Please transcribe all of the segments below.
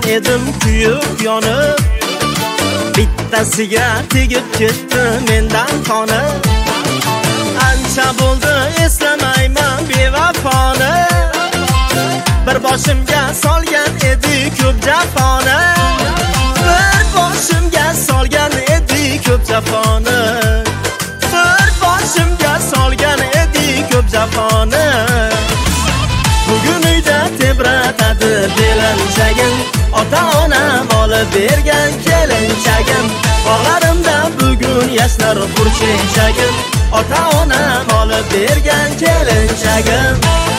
edim kuyib yonib, bittasiga tegib ketdi mendan qoni. Ancha bo'ldi eslamayman bevafoni, bir boshimga solgan edi ko'p jafoni, bir boshimga solgan edi ko'p jafoni, bir boshimga solgan edi ko'p jafoni. Bugun uyda tebratadi belanchagim, ota-onam olib bergan kelinchagim. Bog'larimda bugun yashnar qurchechagim, ota-onam olib bergan kelinchagim.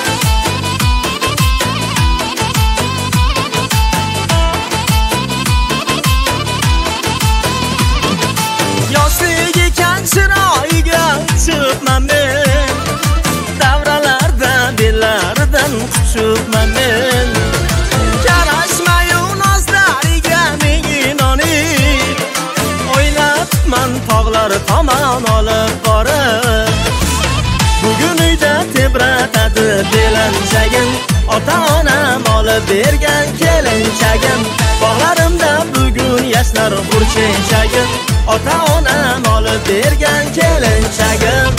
Yoshlik ekan chiroyiga chiqibman men, davralarda bellaridan quchibman men. Qarashmayu nozlariga menga inonib, o'ylabman tog'lar tomon olib borib. Bugun uyda tebratadi belanchagim, ota-onam olib bergan kelinchagim. Bog'larimda bugun yashnar qurchechagim, ota-onam olib bergan kelinchagim.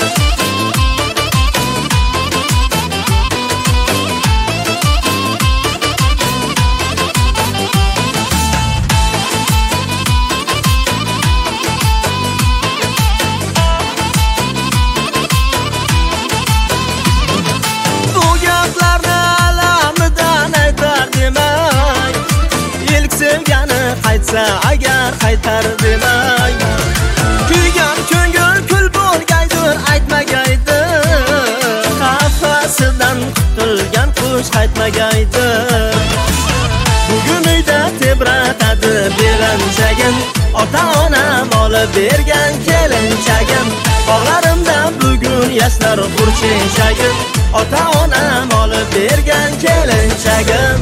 Bu gaplarni alamidan aytar demay, ilk sevgani qaytsa agar qaytar demay. Kuygan ko'ngil kul bo'lgaydir aytmagaydi, qafasidan qutulgan qush qaytmagaydi. Bugun uyda tebratadi belanchagim, ota-onam olib bergan kelinchagim. Bog'larimda bugun yashnar qurchechagim, ota-onam olib bergan kelinchagim.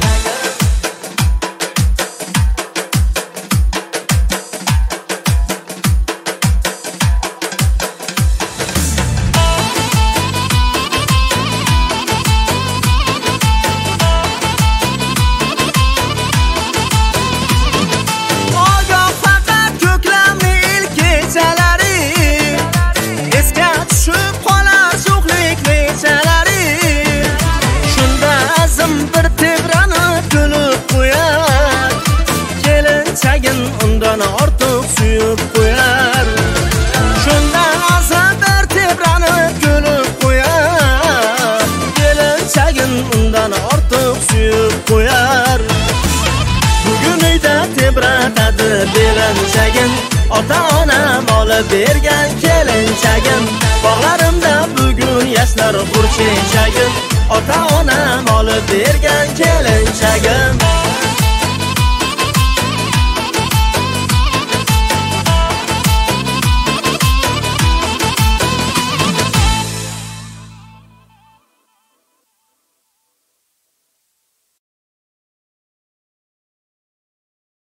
Undan ortiq suyib qo'yar, shundan azab bir tebranib kulib qo'yar. Kelinchagim undan ortiq suyib qo'yar. Bugun uyda tebratadi belanchagim, ota-onam olib bergan kelinchagim. Bog'larimda bugun yashnar qurchechagim, ota-onam olib bergan kelinchagim.